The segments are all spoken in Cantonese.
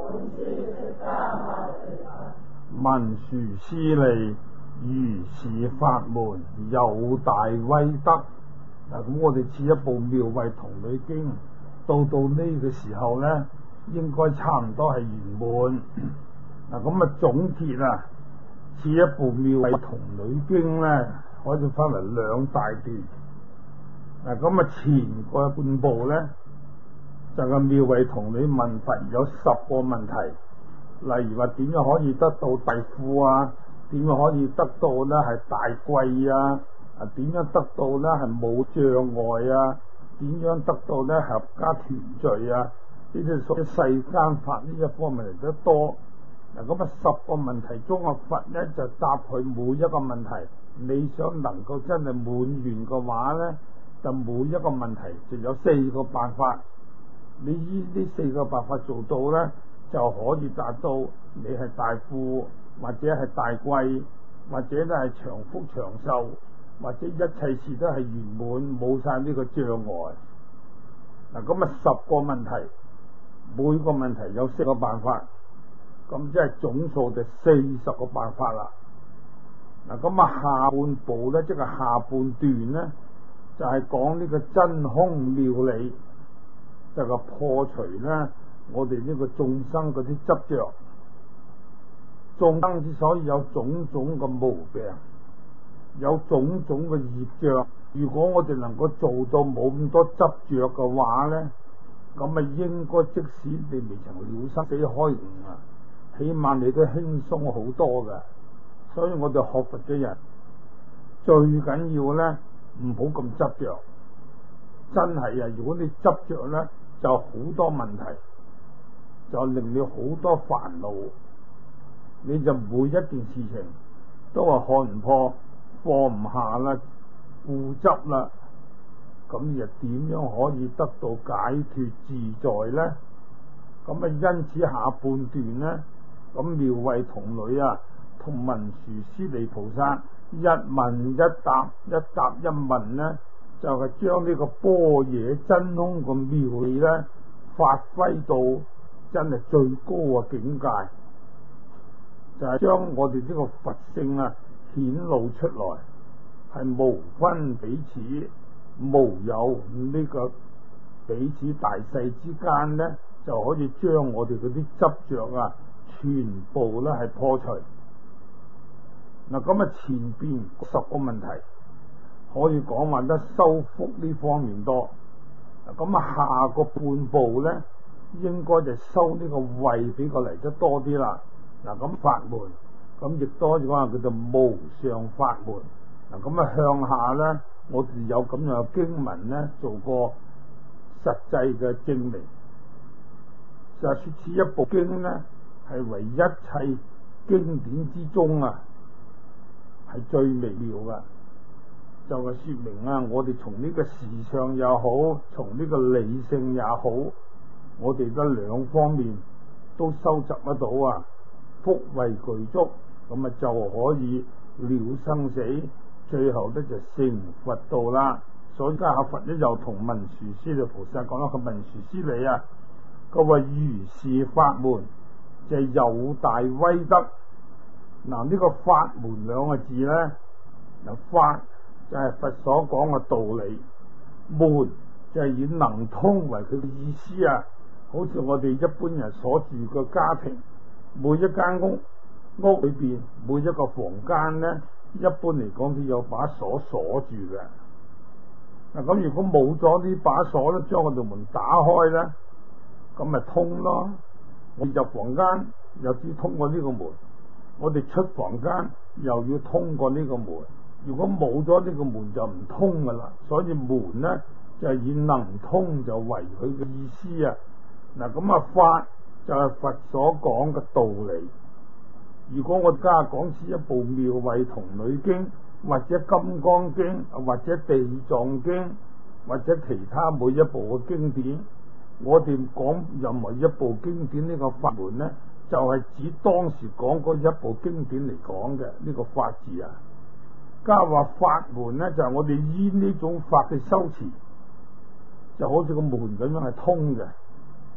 文殊師利，如是法門有大威德。嗱，咁我哋似一部妙慧童女經，到呢個時候咧，應該差唔多係圓滿。嗱，咁啊總結啊，似一部妙慧童女經咧，可以分為兩大段。嗱，咁啊前個半部咧，就係妙慧童女問佛有10個問題。例如話點樣可以得到大富啊？點樣可以得到咧係大貴啊？點樣得到咧係冇障礙啊？點樣得到咧合家團聚啊？呢啲屬於世間法呢一方面嚟得多。嗱，咁啊10個問題中嘅佛咧就答佢每一個問題。你想能夠真係滿願嘅話咧，就每一個問題就有4個辦法。你依呢4個辦法做到咧，就可以達到你係大富，或者係大貴，或者咧係長福長壽，或者一切事都係圓滿，冇晒呢個障礙。嗱，咁啊10個問題，每個問題有4個辦法，咁即係總數就40個辦法啦。嗱，咁啊下半部咧，即係下半段咧，就係講呢個真空妙理，就係破除咧我哋呢個眾生嗰啲執着。眾生之所以有種種嘅毛病，有種種嘅業障，如果我哋能夠做到冇咁多執着嘅話咧，咁啊應該即使你未曾了生死開悟啊，起碼你都輕鬆好多㗎。所以我哋學佛嘅人最緊要咧唔好咁執着。真係啊，如果你執着咧，就好多問題，就令你好多煩惱，你就每一件事情都話看唔破，放唔下啦，固執啦，咁你又點樣可以得到解脫自在呢？咁啊，因此下半段呢，咁妙慧童女啊同文殊師利菩薩一問一答，一答一問呢，就係將呢個般若真空個妙理呢發揮到真係最高嘅境界，就係將我哋呢個佛性啊顯露出來，係無分彼此，無有呢個彼此大細之間呢，就可以將我哋嗰啲執着啊全部咧係破除。嗱，咁啊前邊10個問題可以講話得修福呢方面多，咁啊下個半部咧應該就修呢個慧比較嚟得多啲啦。嗱，咁法門咁亦多講話叫做無上法門。嗱，咁啊向下咧，我哋有咁樣嘅經文咧做過實際嘅證明。就說此一部經咧係為一切經典之中啊係最微妙嘅，就係說明啊，我哋從呢個時尚也好，從呢個理性也好，我哋得兩方面都收集得到啊，福慧具足，咁啊就可以了生死，最後咧就成佛道啦。所以家下佛咧又同文殊師利菩薩講啦，佢文殊師利啊，佢話如是法門就係有大威德。嗱，呢個法門兩個字咧，嗱，法就係佛所講嘅道理，門就係以能通為佢嘅意思啊。好似我哋一般人所住嘅家庭，每一間屋裏邊每一個房間咧，一般嚟講都有把鎖鎖住嘅。嗱，咁如果冇咗呢把鎖咧，將我哋門打開咧，咁咪通咯。我入房間又要通過呢個門，我哋出房間又要通過呢個門。如果冇咗呢個門就唔通噶啦。所以門咧就係以能通就為佢嘅意思啊。嗱，咁啊法就係佛所講嘅道理。如果我家講此一部妙慧童女經，或者金剛經，或者地藏經，或者其他每一部嘅經典，我哋講任何一部經典呢個法門呢，就係指當時講嗰一部經典嚟講嘅呢個法字啊。家話法門呢，就係我哋依呢種法嘅修持，就好似個門咁樣係通嘅。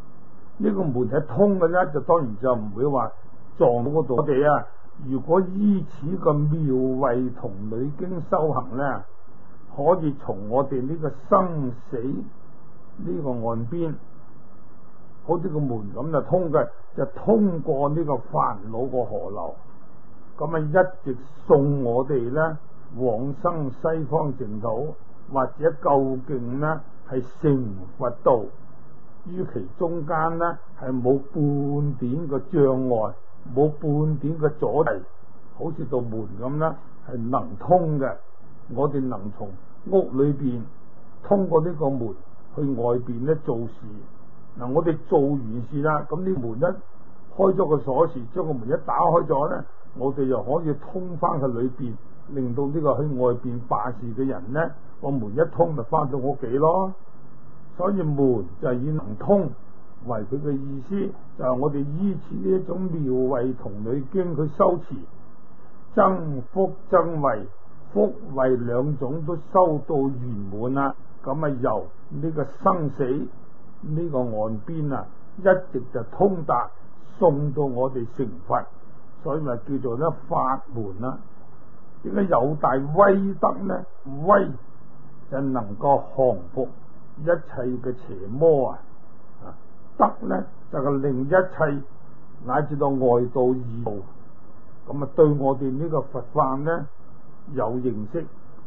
呢個門係通嘅咧，就當然就唔會話撞到嗰度。我哋啊，如果依此個妙慧同女經修行咧，可以從我哋呢個生死呢個岸邊，好似個門咁就通嘅，就通過呢個煩惱個河流，咁啊一直送我哋咧往生西方淨土，或者究竟呢係成佛道，於其中間呢係冇半點嘅障礙，冇半點嘅阻滯，好似道門咁啦，係能通嘅。我哋能從屋裏邊通過呢個門去外邊咧做事。嗱，我哋做完事啦，咁呢門一開咗個鎖匙，將個門一打開咗咧，我哋又可以通翻去裏邊，令到呢個去外邊辦事嘅人咧，個門一通咪翻到屋企咯。所以門就係以能通為佢嘅意思，就係我哋依此呢一種妙慧同女經去修持，增福增慧，福慧兩種都修到圓滿啦，咁啊由呢個生死呢個岸邊啊，一直就通達送到我哋成佛，所以咪叫做咧法門啦。點解有大威德呢？威就能夠降服一切嘅邪魔啊！德呢就係令一切乃至到外道異道，咁啊對我哋呢個佛法呢有認識，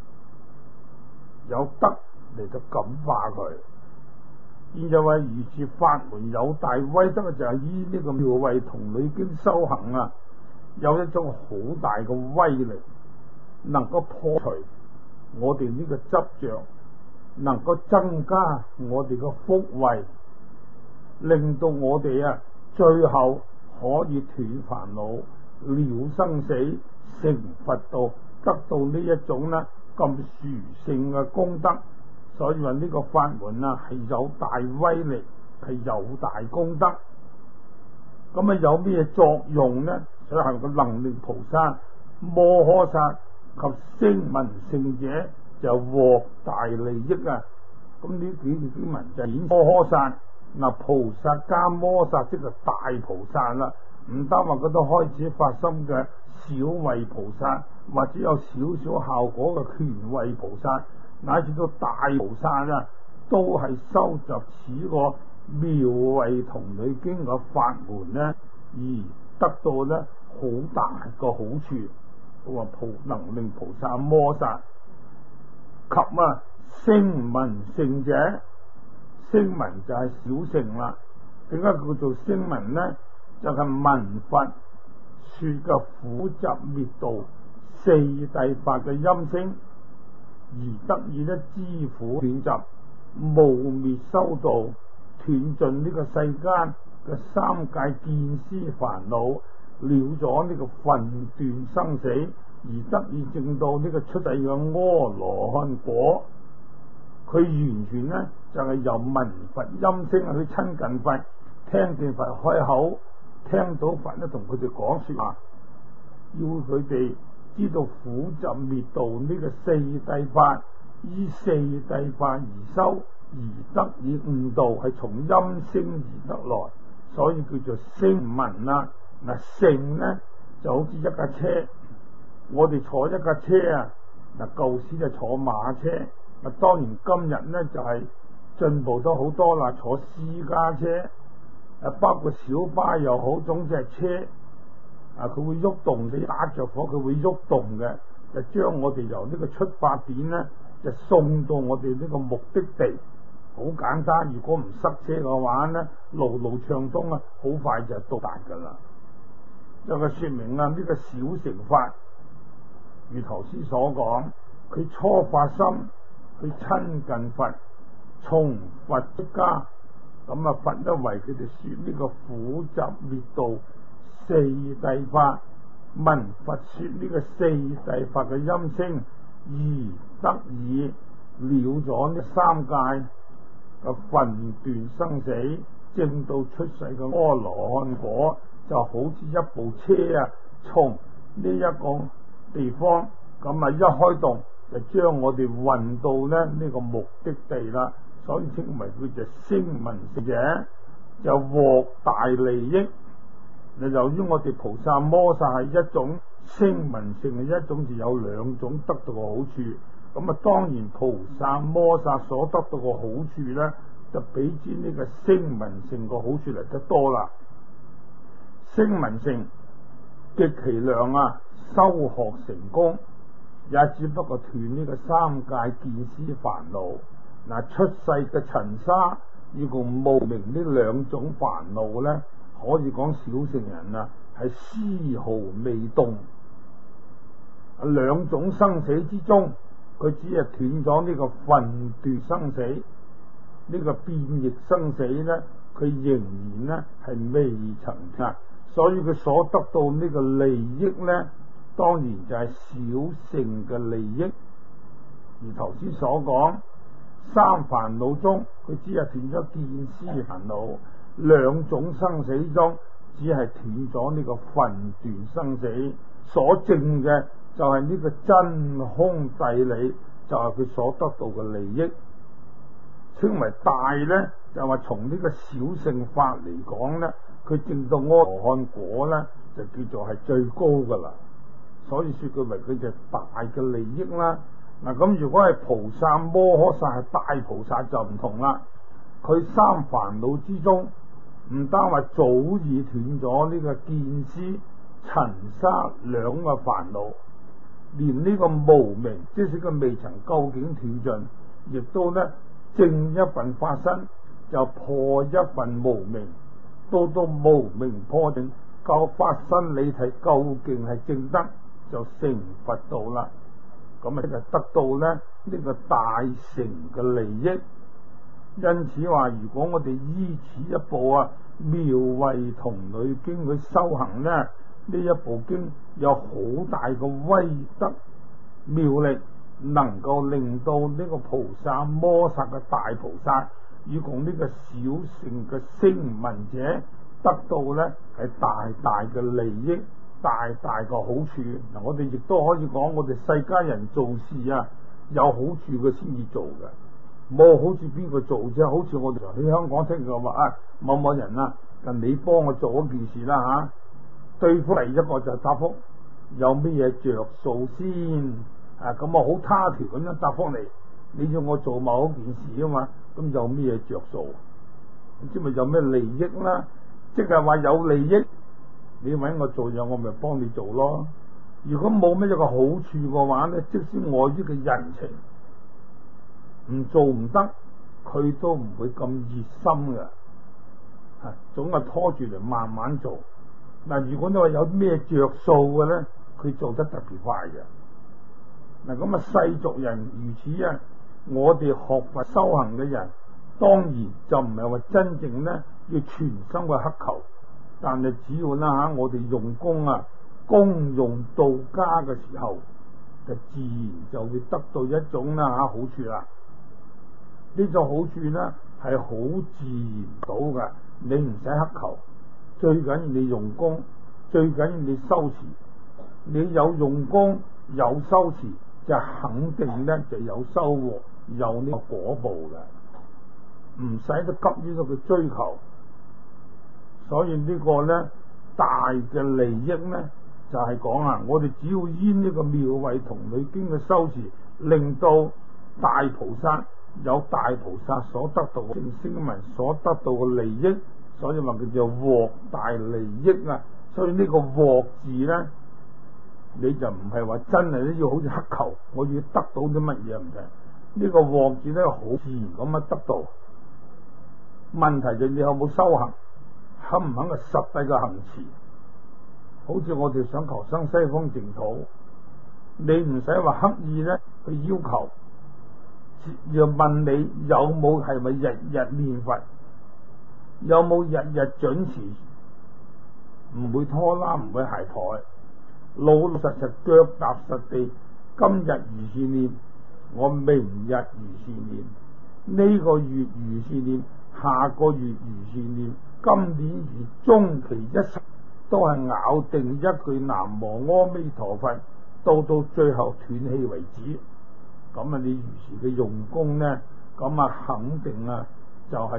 有德嚟到感化佢。現在話如是法門有大威德，就係依呢個妙慧同女經修行啊，有一種好大嘅威力，能夠破除我哋呢個執着，能夠增加我哋嘅福慧，令到我哋啊最後可以斷煩惱、了生死、成佛道，得到呢一種呢咁殊勝嘅功德。所以話呢個法門啊係有大威力，係有大功德。咁啊有咩作用呢？所以係個能令菩薩摩訶薩及聲聞聖者就獲大利益啊！咁呢幾條經文就顯摩訶薩，嗱菩薩加摩薩即係大菩薩啦，唔單話嗰度開始發心嘅小慧菩薩，或者有少少效果嘅權慧菩薩，乃至到大菩薩啊，都係收集此個妙慧同女經嘅法門呢，而得到呢好大個好處。我話能令菩薩摩薩及啊聲聞聖者，聲聞就係小乘啦。點解叫做聲聞呢？就係聞佛說嘅苦集滅道四諦法嘅音聲，而得以咧知苦斷集、無滅修道、斷盡呢個世間嘅三界見思煩惱，了咗呢個分斷生死，而得以證到呢個出世嘅阿羅漢果。佢完全呢就係由聞佛音聲去親近佛，聽見佛開口，聽到佛咧同佢哋講說話，要佢哋知道苦集滅道呢個四諦法，依四諦法而修，而得以悟道，係從音聲而得來，所以叫做聲聞啦。嗱，乘呢就好似一架車，我哋坐一架車啊，嗱舊時就坐馬車，嗱當然今日呢就係進步咗好多啦，坐私家車，包括小巴又好，總之係車。佢會喐動，你打着火佢會喐動嘅，就將我哋由呢個出發點呢，就送到我哋呢個目的地。好簡單，如果唔塞車嘅話呢，路路暢通啊，好快就到達噶啦。有個說明啊，呢個小乘法，如頭先所講，佢初發心去親近佛，從佛出家，咁啊佛都為佢哋說呢個苦集滅道四諦法，聞佛說呢個四諦法嘅音聲，而得以了咗呢三界嘅分斷生死，證到出世嘅阿羅漢果，就好似一部車啊，從呢一個地方咁啊一開動，就將我哋運到呢個目的地啦。所以稱為佢就聲聞聖者。 就獲大利益。由於我哋菩薩摩薩係一種聲聞性嘅一種，就有兩種得到嘅好處。咁啊，當然菩薩摩薩所得到嘅好處咧，就比之呢個聲聞性嘅好處嚟得多啦。聲聞性極其量啊，修學成功，也只不過斷呢個三界見思煩惱。嗱，出世嘅塵沙以共無明呢兩種煩惱咧，可以講小乘人啊係絲毫未動。兩種生死之中，佢只係斷咗呢個分段生死，呢個變異生死咧，佢仍然咧係未曾斷。所以佢所得到呢個利益咧，當然就係小乘嘅利益。而頭先所講三煩惱中，佢只係斷咗見思煩惱；兩種生死中，只係斷咗呢個分段生死。所證嘅就係呢個真空諦理，就係佢所得到嘅利益。稱為大咧，就話從呢個小乘法嚟講咧，佢證到阿羅漢果咧，就叫做係最高噶啦。所以說佢為佢就大嘅利益啦。嗱，咁如果係菩薩摩訶薩係大菩薩就唔同啦。佢三煩惱之中，唔單話早已斷咗呢個見思塵沙兩個煩惱，連呢個無明，即使佢未曾究竟斷盡，亦都呢證一份法身，就破一份無明。到無明破定，夠法身理體究竟係證得，就成佛道啦。咁啊，就得到咧呢個大乘嘅利益。因此話，如果我哋依此一部啊妙慧同類經去修行咧，呢一部經有好大嘅威德妙力，能夠令到呢個菩薩摩薩嘅大菩薩，以共呢個小乘嘅聲聞者得到咧係大大嘅利益，大大嘅好處。嗱，我哋亦都可以講，我哋世間人做事啊，有好處嘅先至做嘅，冇好處邊個做啫？好似我哋喺香港聽講話啊，某某人啊，近你幫我做一件事啦吓，對方嚟一個就答覆有咩嘢着數先啊？咁我好他條咁樣答覆你要我做某一件事啊嘛，咁有咩嘢着數？唔知咪有咩利益啦？即係話有利益，你搵我做嘢，我咪幫你做咯。如果冇咩一個好處嘅話咧，即使我呢個人情唔做唔得，佢都唔會咁熱心嘅，總係拖住嚟慢慢做。嗱，如果你話有咩着數嘅咧，佢做得特別快嘅。嗱，咁啊世俗人如此啊，我哋學佛修行嘅人，當然就唔係話真正咧要全心嘅乞求，但係只要啦我哋用功啊，功用到家嘅時候，就自然就會得到一種好處啦。呢種好處咧係好自然到嘅，你唔使乞求，最緊要你用功，最緊要你修持。你有用功有修持，就肯定咧就有收穫，有呢個果報嘅，唔使得急於去追求。所以呢個咧大嘅利益咧就係講啊，我哋只要依呢個妙慧同類經嘅修持，令到大菩薩有大菩薩所得到嘅聲聞所得到嘅利益，所以話佢叫獲大利益啊。所以呢個獲字咧，你就唔係話真係咧要好似乞求，我要得到啲乜嘢唔得。呢個獲字咧好自然咁樣得到。問題就你有冇修行，肯唔肯嘅實際嘅行持。好似我哋想求生西方淨土，你唔使話刻意咧去要求，要問你有冇係咪日日念佛，有冇日日準時，唔會拖拉，唔會懈怠，老老實實腳踏實地，今日如是念，我明日如是念，呢個月如是念，下個月如是念，今年如終其一生都係咬定一句南無阿彌陀佛，到最後斷氣為止。咁啊，你如是嘅用功呢，咁啊肯定啊就係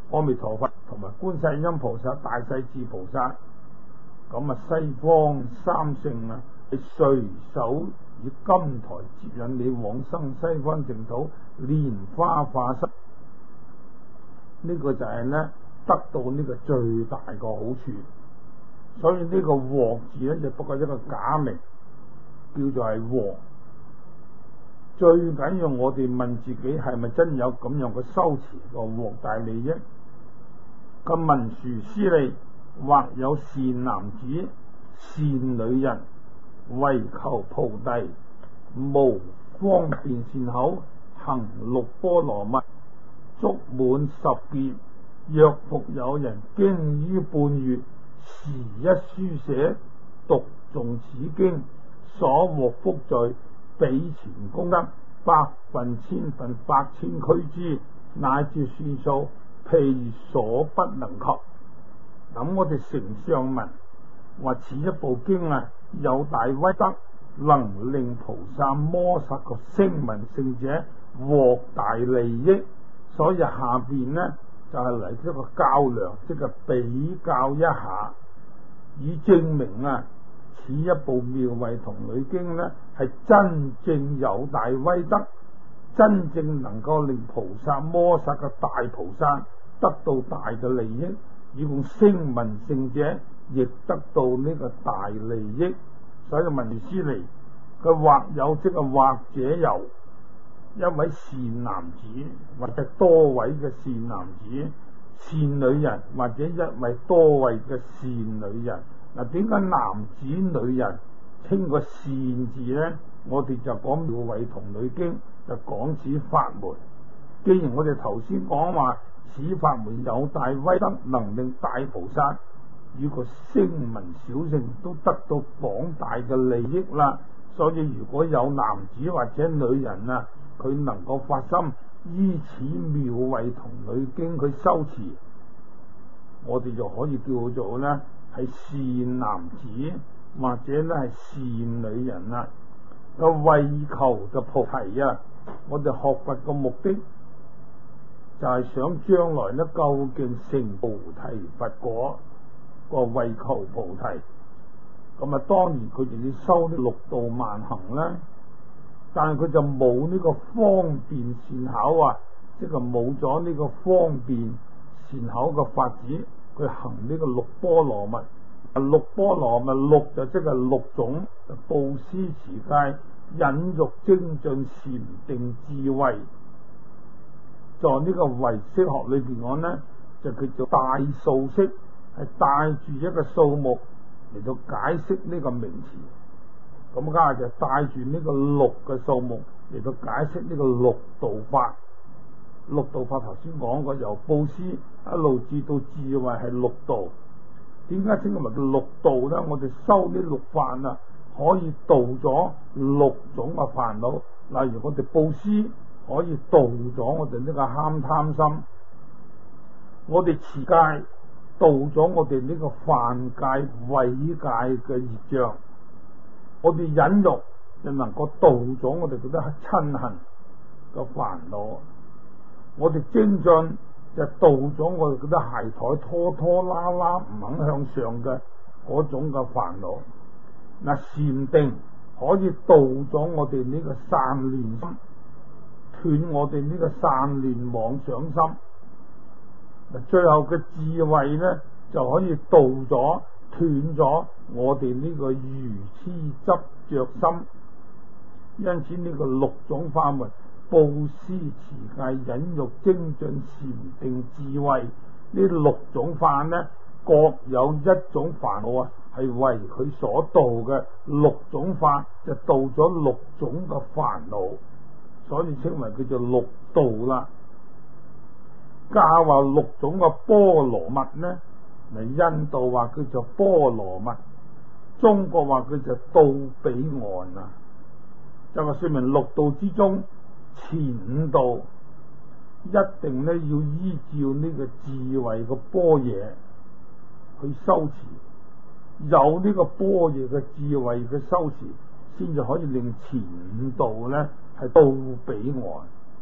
阿彌陀佛同埋觀世音菩薩、大勢至菩薩。咁啊，西方三聖啊，係隨手以金台接引你往生西方淨土蓮花化身。呢個就係呢，得到呢個最大個好處。所以呢個鑊字呢，就不過一個假名，叫做係鑊。最緊要我哋問自己，係咪真有咁樣嘅修持個鑊大利益？咁文殊師利，或有善男子、善女人，為求菩提，無方便善口，行六波羅蜜，足滿10劫。若復有人經於半月，時一書寫讀誦此經，所獲福罪，比前功德百分、千分、百千俱胝，乃至算數，譬所不能及。咁我哋承上文話，此一部經啊，有大威德，能令菩薩摩薩個聲聞聖者獲大利益。所以下邊呢，就係嚟一個較量，即係比較一下，以證明啊，此一部妙慧童女經呢，係真正有大威德，真正能夠令菩薩摩薩嘅大菩薩得到大嘅利益，以共聲聞聖者亦得到呢個大利益。所以文殊師利，佢或有即係或者有一位善男子，或者多位嘅善男子、善女人，或者一位多位嘅善女人。嗱，點解男子女人稱個善字呢？我哋就講妙慧童女經，就講此法門。既然我哋頭先講話此法門有大威德，能令大菩薩與個聲聞小聖都得到廣大嘅利益啦，所以如果有男子或者女人啊，佢能夠發心依此妙慧童女經佢修持，我哋就可以叫做呢係善男子或者呢係善女人啦。個為求嘅菩提啊，我哋學佛嘅目的就係想將來呢究竟成菩提佛果，個為求菩提。咁啊，當然佢哋要修啲六度萬行啦，但係佢就冇呢個方便善巧啊，即係冇咗呢個方便善巧嘅法子，佢行呢個六波羅蜜。六波羅蜜，六就即係六種，布施持戒、忍辱精進、禪定智慧。在呢個唯識學裏邊講呢，就叫做帶數式，係帶住一個數目嚟到解釋呢個名詞。咁家就帶住呢個六嘅數目嚟到解釋呢個六度法。六度法頭先講過，由布施一路至到智慧係六度。點解稱為叫六度呢？我哋修呢六法啊，可以度咗六種嘅煩惱。例如我哋布施可以度咗我哋呢個貪心，我哋持戒度咗我哋呢個犯戒毀戒嘅業障，我哋忍辱就能夠度咗我哋覺得嗔恨嘅煩惱，我哋精進就度咗我哋覺得鞋台拖拖拉拉唔肯向上嘅嗰種嘅煩惱。嗱，禪定可以度咗我哋呢個散亂心，斷我哋呢個散亂妄想心。嗱，最後嘅智慧呢，就可以度咗斷咗我哋呢個愚痴執着心。因此呢個六種法門，布施持戒忍辱精進禪定智慧，呢六種法呢，各有一種煩惱啊，係為佢所度嘅。六種法就度咗六種嘅煩惱，所以稱為叫做六度啦。教話六種嘅波羅蜜呢，嚟印度話叫做波羅蜜，中國話叫做到彼岸啊，就話說明六度之中前五度一定呢要依照呢個智慧嘅般若去修持，有呢個般若嘅智慧嘅修持，先至可以令前五度呢係到彼岸。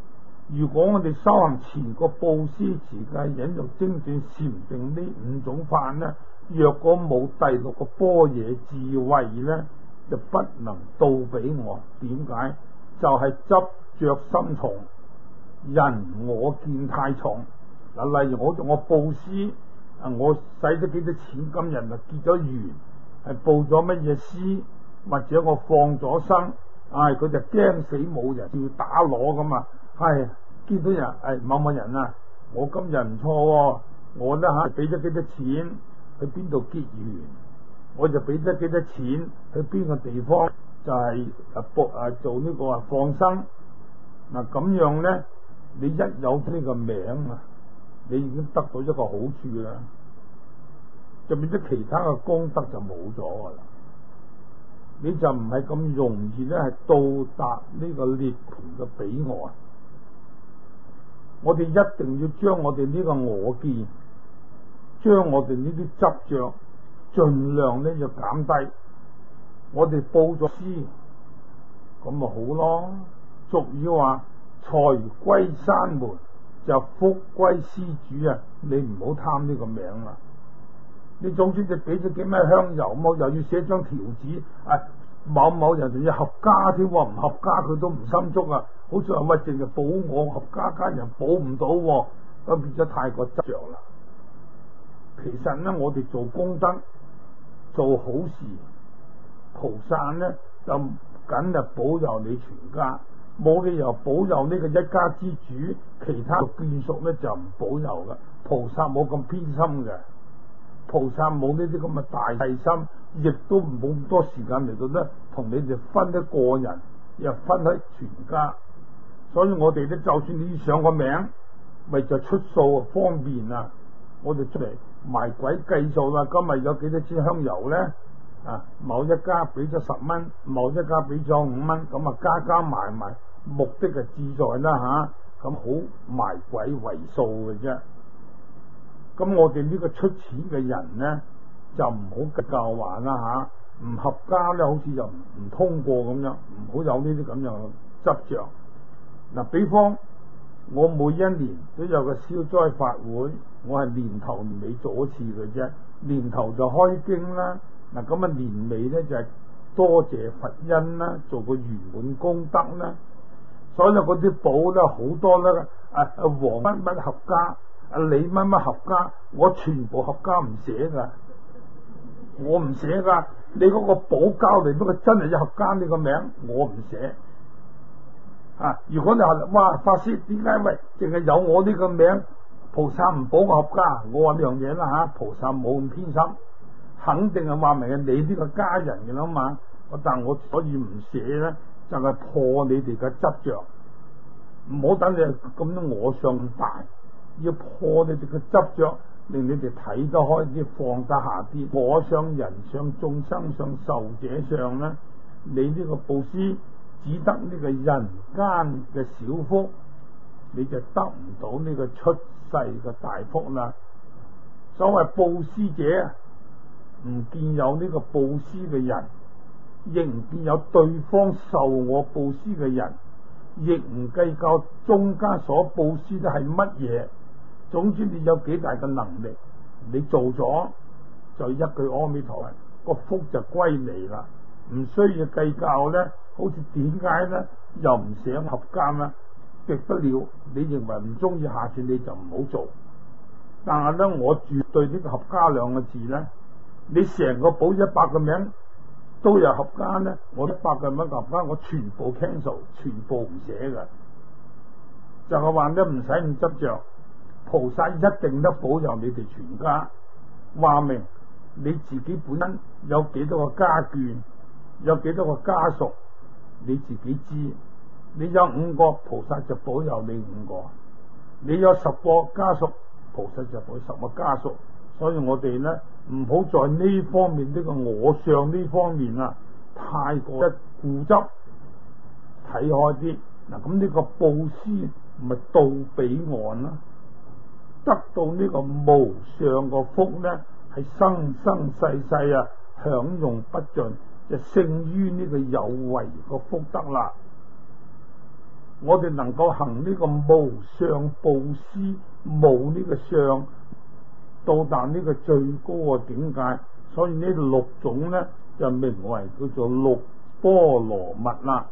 如果我哋修行前個布施、持戒、忍辱、精進、禪定呢5種法呢，若果冇第6個般若智慧呢，就不能到俾我。點解？就係執着心重，人我見太重。嗱，例如我布施，我使咗幾多錢，今日就結咗緣，係報咗乜嘢施，或者我放咗生，佢就驚死冇人要打攞咁啊！見到人某某人啊，我今日唔錯，我呢俾咗幾多錢去邊度結緣，我就俾咗幾多錢去邊個地方就係做呢個放生。嗱，咁樣呢，你一有呢個名啊，你已經得到一個好處啦，就變咗其他嘅功德就冇咗噶啦，你就唔係咁容易咧係到達呢個涅槃嘅彼岸。我哋一定要將我哋呢個我見，將我哋呢啲執着盡量咧要減低。我哋報咗施，咁咪好咯。俗語話財歸山門，就福歸施主啊！你唔好貪呢個名啦。你總之就俾咗幾咩香油，又要寫張條紙，某某人仲要合家添，唔合家佢都唔心足啊！好似話乜淨係保我合家人保唔到，咁變咗太過執着啦。其實呢，我哋做功德、做好事，菩薩呢就緊係保佑你全家，冇理由保佑呢個一家之主，其他嘅眷屬呢就唔保佑噶。菩薩冇咁偏心嘅，菩薩冇呢啲咁嘅大細心，亦都冇咁多時間嚟到呢同你哋分一個人，又分喺全家。所以我哋咧，就算你上個名，咪就出數方便啊！我哋出嚟賣鬼計數啦，今日有幾多支香油咧？某一家俾咗10蚊，某一家俾咗5蚊，咁啊加埋，目的係志在啦咁好賣鬼為數嘅啫。咁我哋呢個出錢嘅人咧，就唔好計較話啦唔合家咧，好似就唔通過咁樣，唔好有呢啲咁樣嘅執着。嗱，比方我每一年都有個消災法會，我係年頭年尾做一次嘅啫。年頭就開經啦，咁啊年尾咧就係多謝佛恩啦，做個圓滿功德啦。所有嗰啲寶咧好多啦，黃乜乜合家，李乜乜合家，我全部合家唔寫噶，我唔寫噶。你嗰個寶交嚟，不過真係一合家呢個名，我唔寫。如果你話哇法師點解喂淨係有我呢個名，菩薩唔保我合家？我話呢樣嘢啦菩薩冇咁偏心，肯定係話明係你呢個家人嘅啦嘛。但我所以唔寫咧，就係破你哋嘅執着，唔好等你咁樣我相大，要破你哋嘅執着，令你哋睇得開啲，放得下啲。我相、人相、眾生相、壽者相咧，你呢個布施只得呢個人間嘅小福，你就得唔到呢個出世嘅大福啦。所謂布施者，唔見有呢個布施嘅人，亦唔見有對方受我布施嘅人，亦唔計較中間所布施嘅係乜嘢。總之你有幾大嘅能力，你做咗就一句阿彌陀佛，個福就歸嚟啦，唔需要計較咧。好似點解咧又唔想合家咧？極不了，你認為唔中意，下次你就唔好做。但係咧，我絕對呢個合家兩個字咧，你成個簿100個名都有合家咧，我100個名合家，我全部 cancel， 全部唔寫嘅。就係話咧，唔使咁執着，菩薩一定得保佑你哋全家。話明你自己本身有幾多個家眷，有幾多個家屬，你自己知。你有5個，菩薩就保佑你5個；你有10個家屬，菩薩就保佑10個家屬。所以我哋咧唔好在呢方面，呢個我相呢方面太過固執，睇開啲。嗱，咁呢個布施咪到彼岸啦，得到呢個無上個福咧，係生生世世享用不盡，就勝於呢個有為個福德啦。 我哋能夠行呢個無上布施，無呢個相，到達呢個最高嘅境界，所以呢六種呢就名為叫做六波羅蜜啦。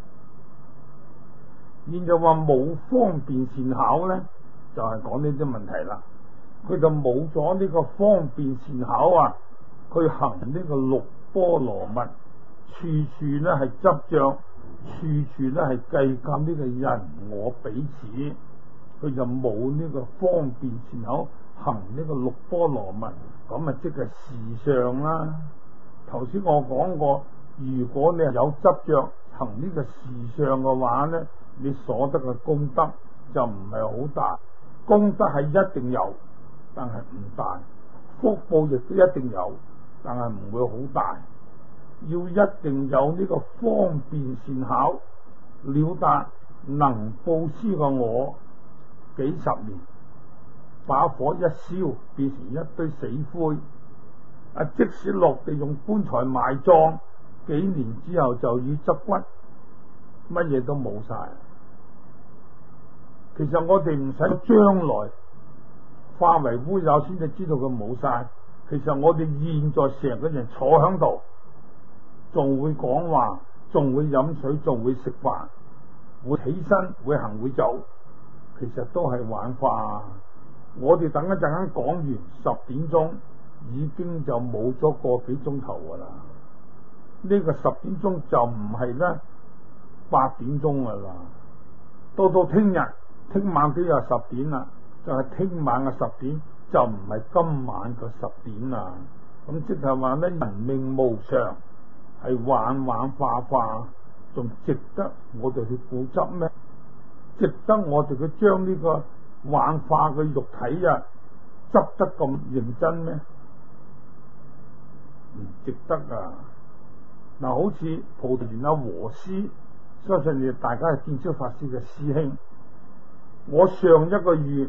現在話冇方便善巧呢，就係講呢啲問題啦。佢就冇咗呢個方便善巧啊，佢行呢個六波羅蜜，處處呢係執着，處處呢係計較呢個人我彼此，佢就冇呢個方便善巧行呢個六波羅蜜，咁啊即係事相啦。頭先我講過，如果你係有執着行呢個事相嘅話呢，你所得嘅功德就唔係好大。功德係一定有，但係唔大；福報亦都一定有，但係唔會好大。要一定有呢個方便善巧，了達能布施嘅我，幾十年把火一燒變成一堆死灰，即使落地用棺材埋葬，幾年之後就要執骨，乜嘢都冇晒。其實我哋唔使將來化為烏有先至知道佢冇晒。其實我哋現在成個人坐喺度，仲會講話，仲會飲水，仲會食飯，會起身，會行，會走，其實都係玩化。我哋等一陣間講完10點鐘，已經就冇咗個幾鐘頭噶啦。呢個10點鐘就唔係咧8點鐘噶啦，到聽日。聽晚都有10點啦，就係聽晚嘅10點，就唔係今晚嘅10點啦。咁即係話咧，人命無常，係玩玩化化，仲值得我哋去固執咩？值得我哋去將呢個幻化嘅肉體啊執得咁認真咩？唔值得啊！嗱，好似葡萄園阿和師，相信你大家係見超法師嘅師兄。我上一個月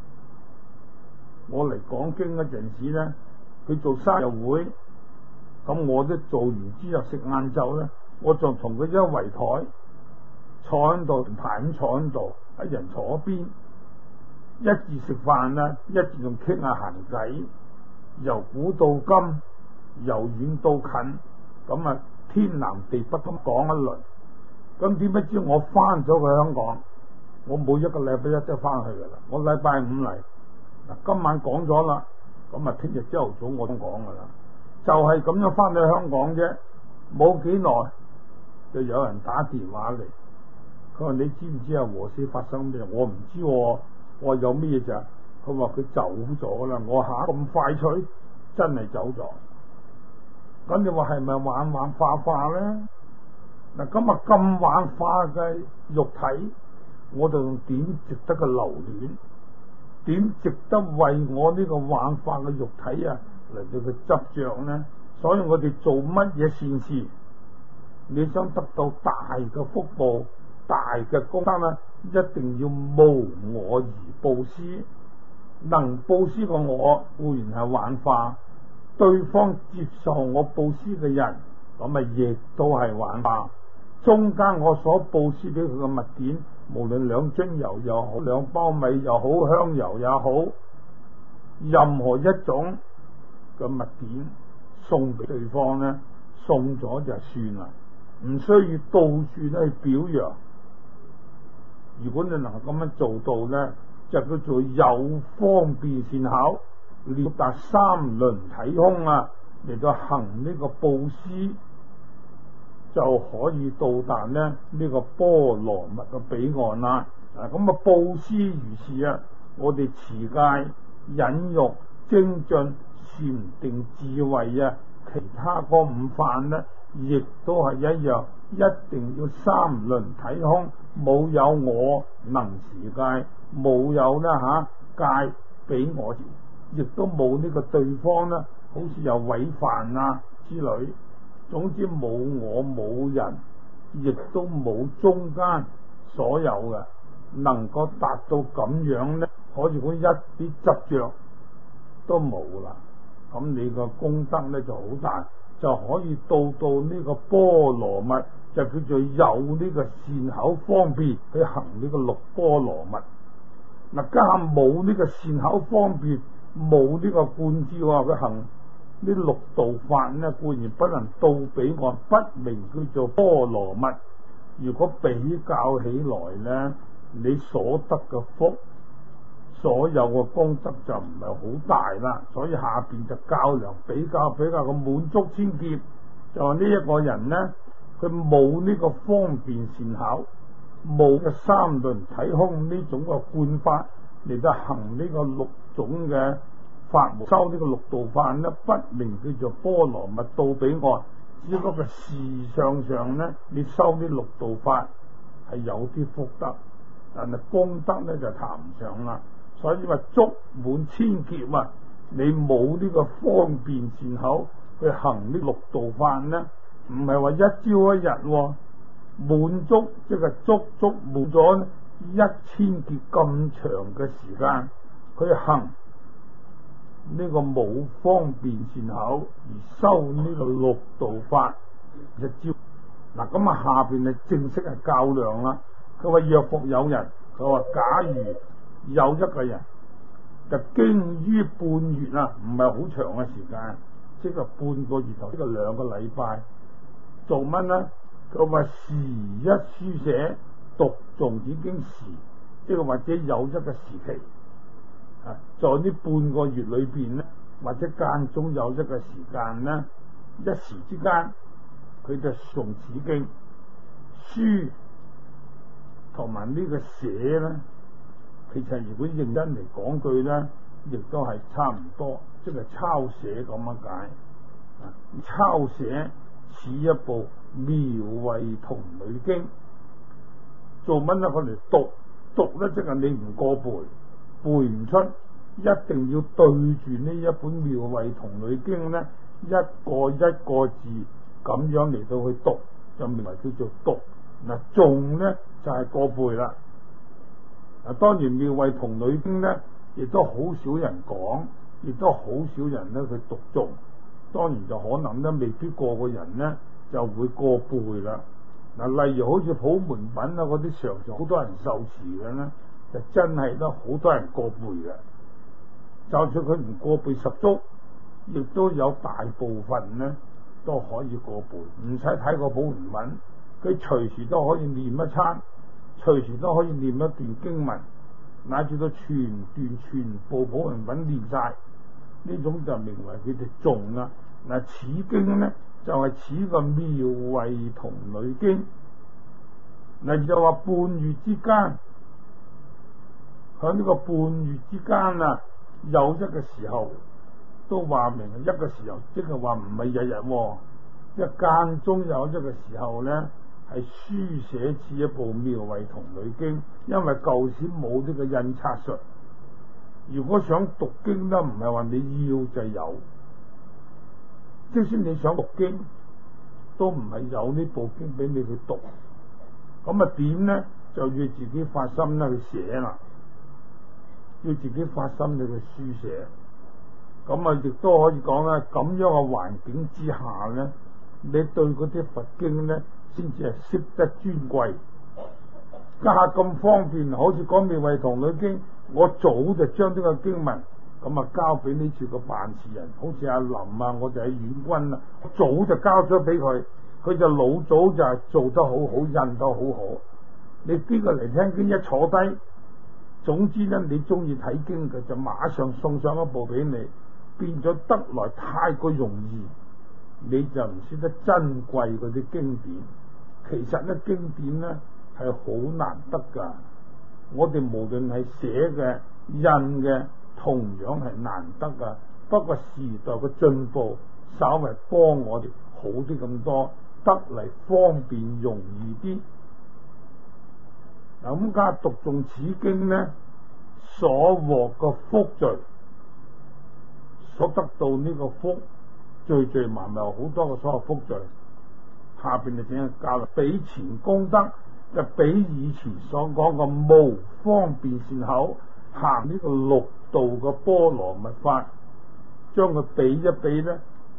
我嚟講經嗰陣時咧，佢做生日會，咁我都做完之後食晏晝咧，我就同佢一圍台坐喺度排咁坐喺度，一人坐邊，一字食飯啊，一字仲傾下閒偈，由古到今，由遠到近，咁啊天南地北咁講一輪。咁點不知我翻咗去香港，我每一個禮拜一都翻去噶啦，我禮拜5嚟，嗱今晚講咗啦，咁啊聽日朝頭早我都講噶啦，就係咁樣翻去香港啫，冇幾耐就有人打電話嚟，佢話你知唔知啊和師發生咩？我唔知，我話有咩嘢啫？佢話佢走咗啦，我吓咁快脆，真係走咗。咁你話係咪玩玩化化咧？嗱，今日咁玩化嘅肉體，我就用點值得嘅留戀？點值得為我呢個玩化嘅肉體啊嚟到佢執着呢？所以我哋做乜嘢善事，你想得到大嘅福報、大嘅功德呢，一定要無我而布施。能布施個我固然係玩化，對方接受我布施嘅人，咁啊亦都係玩化。中間我所布施俾佢嘅物件，無論2樽油又好，2包米又好，香油也好，任何一種嘅物件送俾對方呢，送咗就算啦，唔需要到處去表揚。如果你能夠咁樣做到呢，就叫做有方便善巧，了達3輪體空啊，嚟到行呢個布施，就可以到達呢個波羅蜜嘅彼岸啦。咁啊布施如是啊，我哋持戒、忍辱、精進、禪定、智慧啊，其他嗰5範呢，亦都係一樣，一定要3輪體空，冇有我能持戒，冇有戒俾我，亦都冇呢個對方呢，好似有違犯啊之類。總之冇我冇人，亦都冇中間所有嘅，能夠達到咁樣呢，可以講一啲執着都冇啦。咁你個功德呢就好大， 就可以到呢個波羅蜜，就叫做有呢個善口方便去行呢個六波羅蜜。嗱，家下冇呢個善口方便，冇呢個觀照啊，佢行呢六度法呢，固然不能到彼岸，不名叫做波羅蜜。如果比較起來呢，你所得嘅福，所有嘅功德就唔係好大啦。所以下邊就較量比較個滿足千劫，就話呢一個人呢，佢冇呢個方便善巧，冇嘅三輪體空呢種嘅觀法嚟到行呢個六種嘅法門，修呢個六度法呢，不名叫做波羅蜜到彼岸。只不過事相上呢，你修呢六度法係有啲福德，但係功德呢就談唔上啦。所以話足滿千劫啊，你冇呢個方便善巧去行呢六度法呢，唔係話一朝一日，滿足即係足滿咗1000劫咁長嘅時間，佢行呢個冇方便善巧而修呢個六度法一朝。嗱，咁啊下邊係正式係較量啦。佢話若復有人，佢話假如有一個人就經於半月啊，唔係好長嘅時間，即係半個月頭，即係2個禮拜，做乜呢？佢話時一書寫讀誦已經時，即係或者有一個時期。在呢半個月裏邊呢，或者間中有一個時間呢，一時之間佢就誦此經書同埋呢個寫呢，其實如果認真嚟講句呢，亦都係差唔多，即係抄寫咁樣解。抄寫似一部妙慧童女經，做乜呢？我哋讀呢，即係你唔過背唔出，一定要對住呢一本妙慧童女經呢，一個一個字咁樣嚟到去讀，就名為叫做讀。嗱，誦呢就係過背啦。嗱，當然妙慧童女經呢，亦都好少人講，亦都好少人呢去讀誦。當然就可能呢，未必個個人呢就會過背啦。嗱，例如好似普門品啊嗰啲，常好多人受持嘅呢，就真係都好多人過背嘅。就算佢唔過背十足，亦都有大部分呢都可以過背，唔使睇個普門品，佢隨時都可以念一餐，隨時都可以念一段經文，乃至到全部普門品念晒，呢種就名為佢哋誦啦。嗱，此經呢就係此個妙慧童女經。嗱，就話半月之間，喺呢個半月之間啊，有一個時候都話明係一個時候，即係話唔係日日，一間中有一個時候呢，係書寫似一部妙慧童女經。因為舊時冇呢個印刷術，如果想讀經呢，唔係話你要就有，即使你想讀經，都唔係有呢部經俾你去讀。咁啊點呢？就要自己發心咧去寫啦，要自己發心去書寫。咁啊亦都可以講啦，咁樣嘅環境之下呢，你對嗰啲佛經呢，先至係識得尊貴。家下咁方便，好似講妙慧童女經，我早就將呢個經文咁啊交俾呢處個辦事人，好似阿林啊，我哋喺遠軍啊，早就交咗俾佢。佢就老早就係做得好好，印得好好。你邊個嚟聽經一坐低，總之呢，你中意睇經嘅就馬上送上一部俾你，變咗得來太過容易，你就唔識得珍貴嗰啲經典。其實呢，經典呢係好難得噶，我哋無論係寫嘅、印嘅，同樣係難得噶。不過時代嘅進步，稍微幫我哋好啲咁多，得嚟方便容易啲。嗱，咁家讀誦此經呢，所獲個福罪，所得到呢個福罪埋埋好多個所有福罪。下邊就淨係教啦，比前功德就比以前所講嘅無方便善巧行呢個六度嘅波羅蜜法，將佢比一比呢，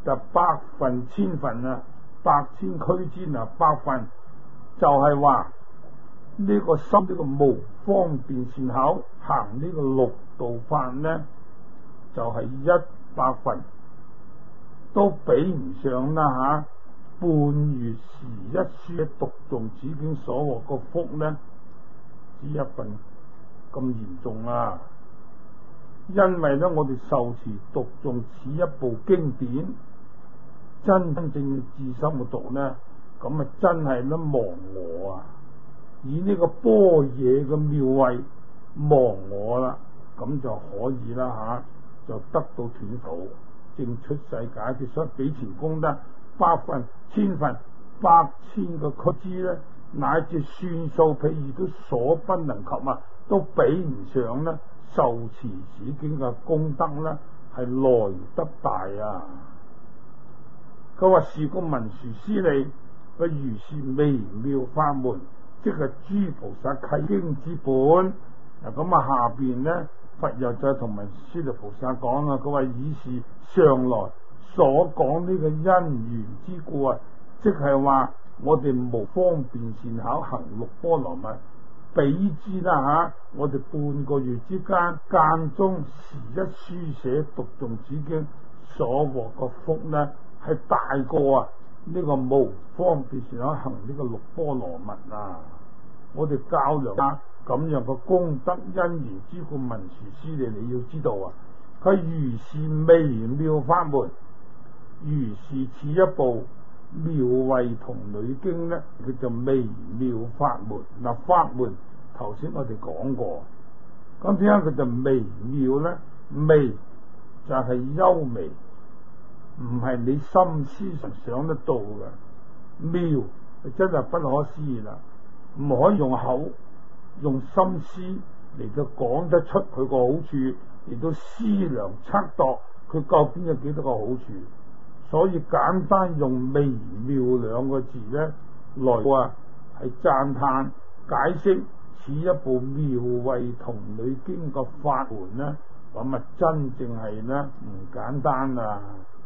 就百分千分啊，百千俱胝啊，百分就係話呢個心呢個無方便善巧行呢個六道法呢，就係100分都比唔上啦半月時一書嘅讀誦此經所獲個福呢，只1份咁嚴重啊！因為呢，我哋受持讀誦此一部經典，真正嘅至心嘅讀呢，咁啊真係呢忘我啊！以呢個般若嘅妙慧忘我啦，咁就可以啦就得到斷土，正出世解脫，所以比前功德百分、千分、百千個俱胝咧，乃至算數譬如都所不能及啊，都比唔上呢受持此經嘅功德呢，係來得大啊！佢話是個文殊師利嘅如是微妙法門，即係諸菩薩契經之本。嗱咁下邊呢，佛又再同文殊師利菩薩講啦，佢話以是上來所講呢個因緣之故啊，即係話我哋無方便善巧行六波羅蜜，比之啦我哋半個月之間間中時一書寫讀誦此經所獲個福呢，係大過呢個無方便善巧行呢個六波羅蜜啊！我哋較量咁樣嘅功德因緣之故，文殊師利你要知道佢如是微妙法門，如是此一部妙慧童女經呢，叫做微妙法門。嗱，法門頭先我哋講過，咁點解佢就微妙呢？微就係幽微，唔係你心思上想得到嘅。妙真係不可思議啦，唔可以用口用心思嚟到講得出佢個好處，嚟到思量測度佢究竟有幾多個好處。所以簡單用微妙兩個字呢，來係讚嘆解釋此一部妙慧童女經個法門呢，咁真正係呢唔簡單啊！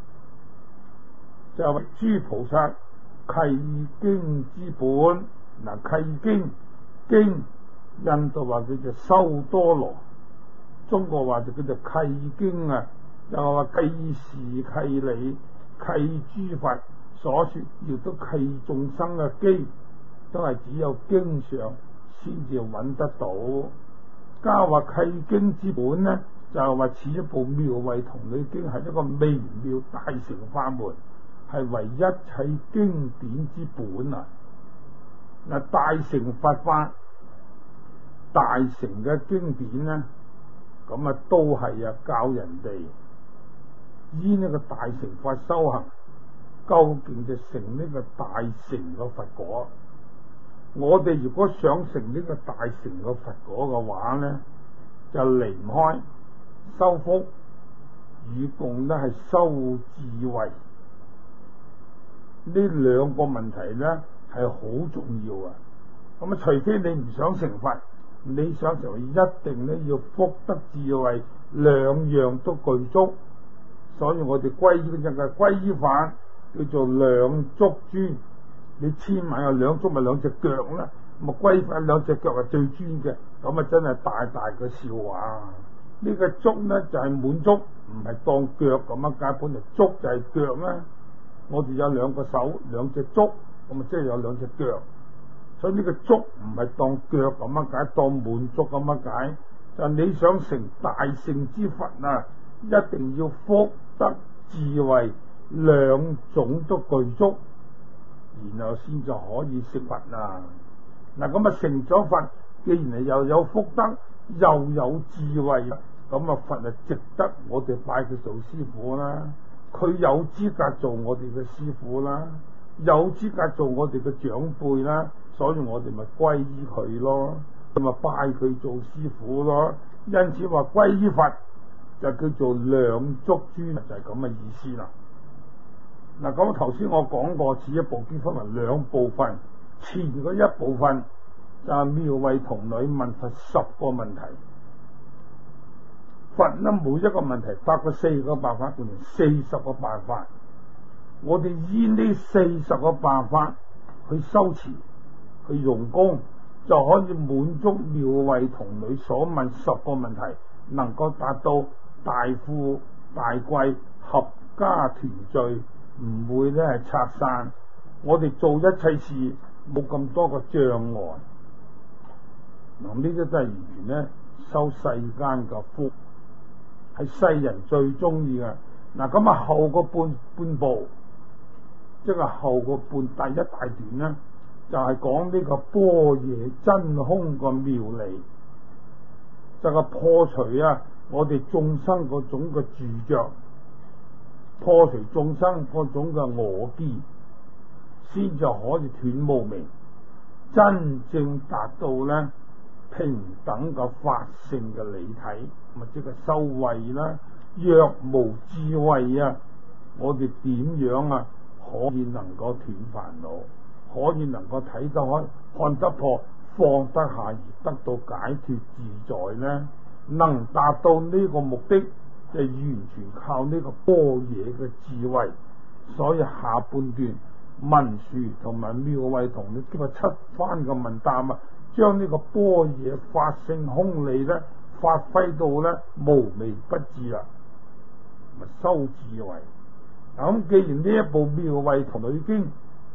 就係諸菩薩契經之本。嗱，契經印度話叫做修多羅，中國話就叫做契經啊，又話契事契理契諸佛所說，亦都契眾生嘅機，都係只有經上先至揾得到。加話契經之本呢，就係話此一部妙慧童女經係一個微妙大乘法門，係為一切經典之本啊！嗱，大乘佛法、大乘嘅經典呢，咁都係教人哋依呢個大乘法修行，究竟就成呢個大乘嘅佛果。我哋如果想成呢個大乘嘅佛果嘅話呢，就離唔開修福與共呢係修智慧。呢兩個問題呢係好重要啊！咁除非你唔想成佛，你想成佛一定呢要福德智慧兩樣都具足。所以我哋皈依嘅皈依法叫做兩足尊。你千萬有兩足咪兩隻腳啦，咁皈依法兩隻腳係最尊嘅，咁真係大大嘅笑話。呢個足呢就係滿足，唔係當腳咁解，本嚟足就係腳啦。我哋有兩個手兩隻足，咁即係有兩隻腳，所以呢個足唔係當腳咁解，當滿足咁解。就你想成大乘之佛啊，一定要福德智慧兩種都具足，然後先就可以成佛啊！嗱，咁成咗佛，既然係又有福德又有智慧，咁佛值得我哋拜佢做師傅啦。佢有資格做我哋嘅師傅啦，有資格做我哋嘅長輩啦，所以我哋咪皈依佢咯，咁咪拜佢做師傅咯。因此話皈依佛就叫做兩足尊，就係咁嘅意思啦。嗱，咁頭先我講過，此一部經分為兩部分，前嗰一部分就係妙慧童女問佛10個問題。佛呢每一個問題答佢4個辦法，變成40個辦法。 我哋依呢40個辦法去修持、去用功，就可以滿足妙慧童女所問10個問題，能夠達到大富大貴、合家團聚，唔會咧係拆散。我哋做一切事冇咁多個障礙。嗱，呢啲都係完全咧修世間嘅福，係世人最中意嘅。嗱，咁啊後個半部，即係後個半第一大段咧，就係講呢個般若真空個妙理，就係破除我哋眾生嗰種嘅住着，破除眾生嗰種嘅我機，先就可以斷無明，真正達到咧平等嘅法性嘅理體，咪即係修慧啦。若無智慧我哋點樣可以能夠斷煩惱，可以能夠睇得開、看得破、放得下而得到解脫自在呢？能達到呢個目的，就完全靠呢個般若嘅智慧。所以下半段文殊同埋妙慧同你經過7番嘅問答將呢個般若法性空理咧發揮到咧無微不至啦，咪修智慧。咁既然呢一部妙慧童女經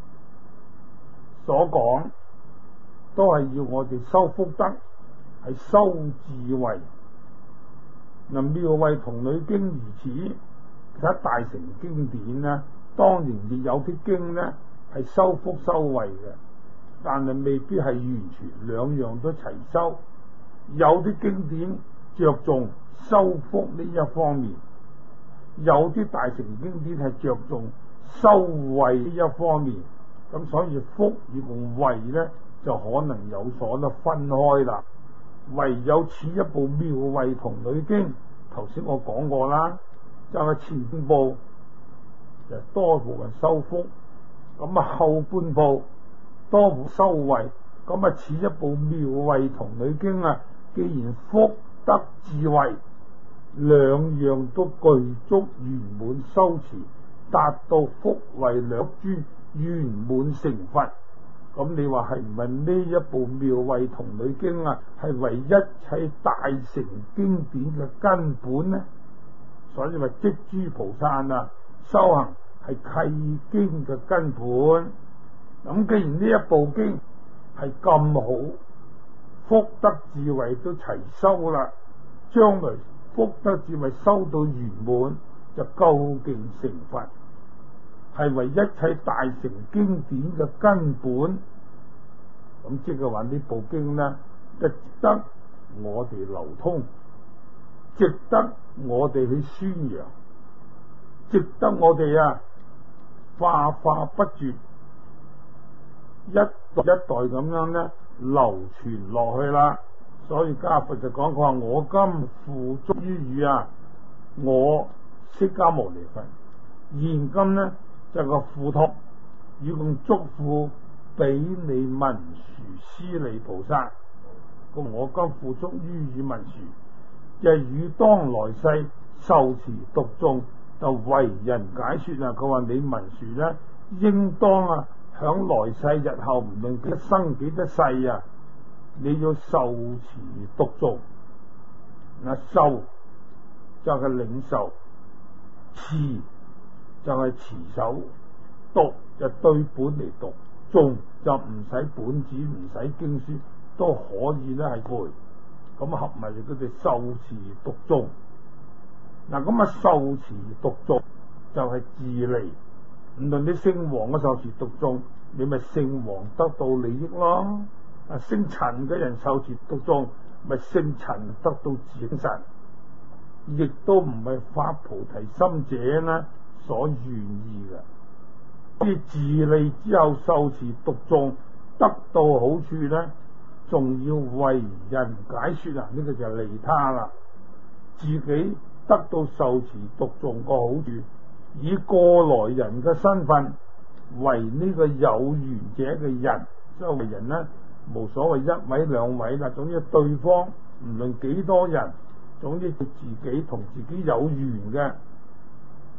所講，都係要我哋修福德，係修智慧。嗱，妙慧童女經如此，其他大乘經典呢，當然亦有啲經呢係修福修慧嘅，但係未必係完全兩樣都齊修。有啲經典着重修福呢一方面，有啲大乘經典係着重修慧呢一方面。咁所以福與共慧呢，就可能有所得分開啦。唯有此一部妙慧童女經，頭先我講過啦，就係前半部就多部分修福，咁後半部多部修慧。咁此一部妙慧童女經既然福德智慧兩樣都具足圓滿修持，達到福慧兩專圓滿成佛，咁你話係唔係呢一部妙慧童女經係為一切大乘經典嘅根本呢？所以話積諸菩薩修行係契經嘅根本。咁既然呢一部經係咁好，福德智慧都齊修啦，將來福德智慧修到圓滿，就究竟成佛，係為一切大乘經典嘅根本。咁即係話呢部經呢，就值得我哋流通，值得我哋去宣揚，值得我哋化化不絕，一代一代咁樣呢流傳落去啦。所以家佛就講，佢話我今付囑於汝我釋迦牟尼佛現今呢就係個付託，以共囑付俾你文殊師利菩薩。咁我今付囑於汝文殊，就係汝當來世受持讀誦，就為人解說佢話你文殊呢，應當響來世日後唔論幾多生幾多世你要受持讀誦。受就係領受，持就係持守，讀就對本嚟讀，誦就唔使本子唔使經書都可以咧係背。咁合埋就叫做受持讀誦。咁受持讀誦就係自利，唔論你姓王嘅受持讀誦，你咪姓王得到利益咯。姓陳嘅人受持讀誦，咪姓陳得到自神，亦都唔係發菩提心者呢所願意嘅。啲自利之後受持讀誦得到好處呢，仲要為人解說呢個就係利他啦。自己得到受持讀誦個好處，以過來人嘅身份為呢個有緣者嘅人，周圍人呢無所謂一位兩位啦，總之對方唔論幾多人，總之佢自己同自己有緣嘅，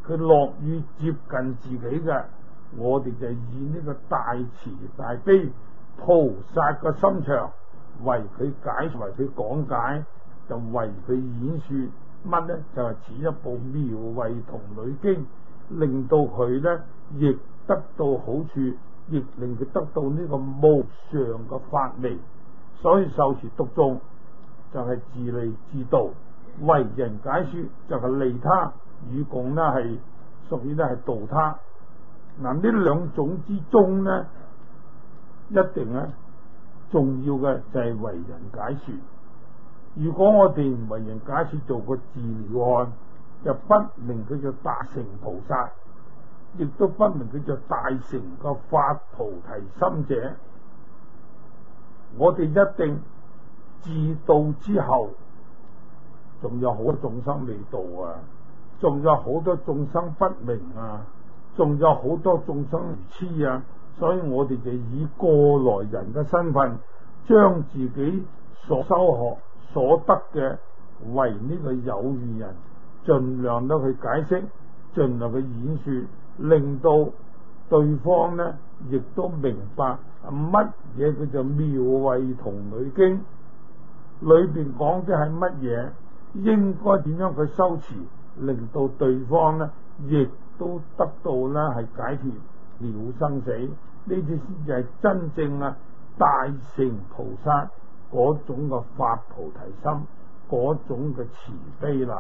佢樂於接近自己嘅，我哋就以呢個大慈大悲菩薩嘅心腸為佢為佢講解，就為佢演說乜呢？就係似一部妙慧童女經，令到佢呢亦得到好處，亦令佢得到呢個無上嘅法味。所以受持讀誦就係自利自度，為人解說就係利他，與共呢係屬於呢係度他。嗱，呢兩種之中呢，一定呢重要嘅就係為人解說。如果我哋唔為人解說做個自了漢，就不明佢就大成菩薩，亦都不明佢就大成個發菩提心者。我哋一定自度之後，仲有好多眾生未度啊，仲有好多眾生不明啊，仲有好多眾生愚痴啊，所以我哋就以過來人嘅身份，將自己所修學所得嘅為呢個有緣人，盡量都去解釋，盡量去演說，令到對方呢亦都明白乜嘢叫做妙慧童女經，裏邊講嘅係乜嘢，應該點樣去修持，令到對方呢亦都得到呢係解脫了生死，呢啲先至係真正大乘菩薩嗰種嘅發菩提心，嗰種嘅慈悲啦。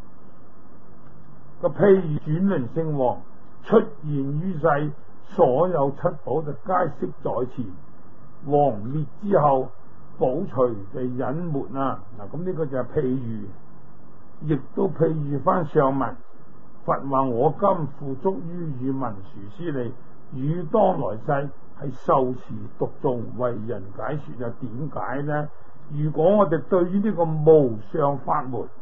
個譬如轉輪聖王出現於世，所有七寶就皆悉在前，王滅之後，寶隨就隱沒啊！嗱，咁呢個就係譬喻，亦都譬喻翻上文。佛話我今付囑於汝文殊師利，汝當來世係受持讀誦為人解說。又點解呢？如果我哋對於呢個無上法門